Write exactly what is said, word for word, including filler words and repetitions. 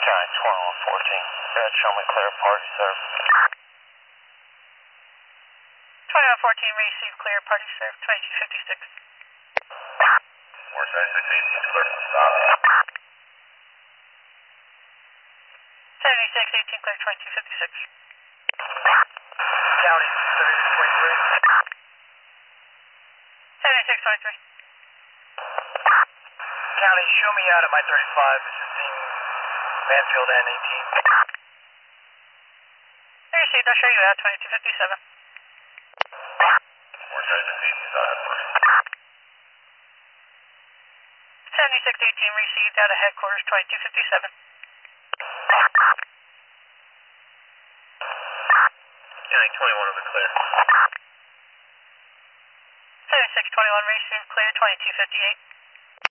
County twenty-one fourteen. Red, show me clear party, sir. twenty-one fourteen, receive clear, party served, twenty-two fifty-six. Four seventy-six eighteen, clear from stop. seventy-six eighteen, clear, twenty-two fifty-six. County seventy-six twenty-three. seventy-six twenty-three. County, show me out at my thirty-five, assisting Mansfield N eighteen. Received, I'll show you out, twenty-two fifty-seven. Four seventy-six eighteen, stop. seventy-six eighteen, received out of headquarters, twenty-two fifty-seven. County twenty-one over clear. seventy-six twenty-one, received clear, twenty-two fifty-eight.